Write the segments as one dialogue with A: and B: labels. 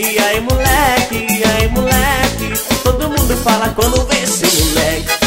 A: E aí moleque, e aí moleque, todo mundo fala quando vê esse moleque.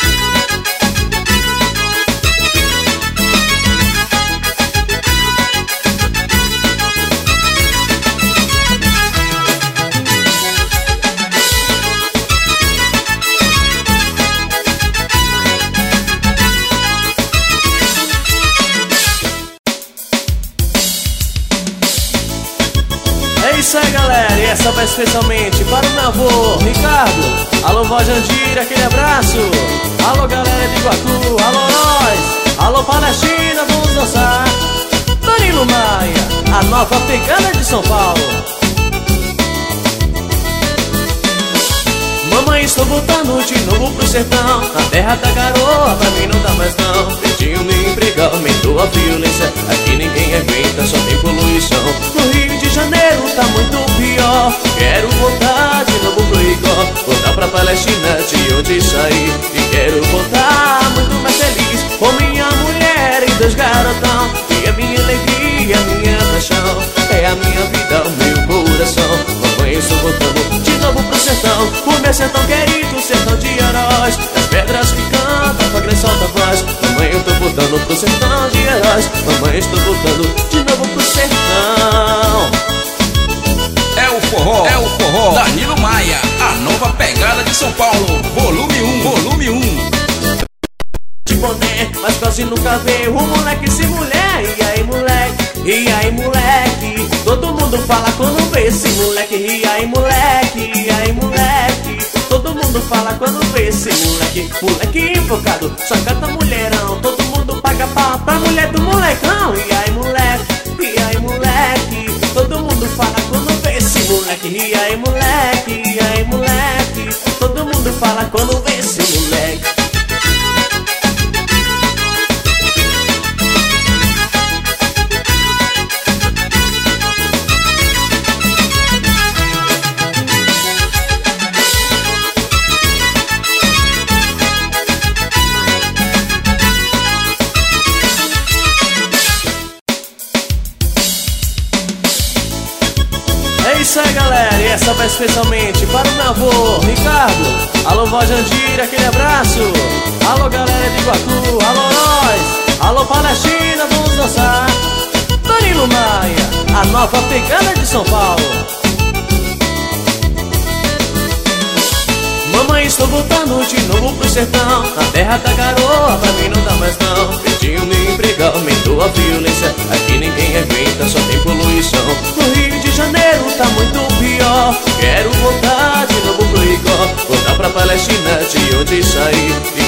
A: É isso aí, galera, e essa vai especialmente para o meu avô, Ricardo. Alô, vó Jandira, aquele abraço. Alô, galera de Iguatu, alô, nós. Alô, Palestina, vamos dançar. Danilo Maia, a nova pegada de São Paulo. Mamãe, estou voltando de novo pro sertão. A terra da garoa, pra mim não dá mais não. Pediu me emprego, aumentou a violência. Aqui ninguém aguenta, só tem poluição. No Rio de Janeiro tá muito pior. Quero voltar de novo pro Igor, voltar pra Palestina de onde saí. E quero voltar muito mais feliz com minha mulher e dois garotão. E a minha alegria, a minha paixão é a minha vida, o meu coração. Mamãe, estou voltando de novo pro sertão, o meu sertão querido, sertão de heróis. As pedras que cantam, com a grande solta voz. Mamãe, eu tô voltando pro sertão de heróis. Mamãe, estou voltando de novo pro sertão.
B: É o forró, Danilo Maia, a nova pegada de São Paulo, volume 1.
A: De boné, mas quase nunca veio um moleque sem mulher. E aí moleque, e aí moleque, todo mundo fala quando vê esse moleque. E aí moleque, e aí moleque, todo mundo fala quando vê esse moleque. Moleque invocado, só canta mulherão. Todo mundo paga pau pra mulher do molecão. E aí moleque, e aí moleque, todo mundo fala quando vê esse moleque. E aí moleque, e aí moleque, todo mundo fala quando vê esse moleque. É isso aí, galera, e essa vai especialmente para o meu avô, Ricardo. Alô, vó Jandira, aquele abraço. Alô, galera de Iguatu, alô, nós. Alô, Palestina, vamos dançar. Danilo Maia, a nova pegada de São Paulo. Mamãe, estou voltando de novo pro sertão. A terra da garoa, pra mim não dá mais não. Pediu me emprego, aumentou a violência. Aqui ninguém aguenta, só tem poluição. No Rio de Janeiro tá muito pior. Quero voltar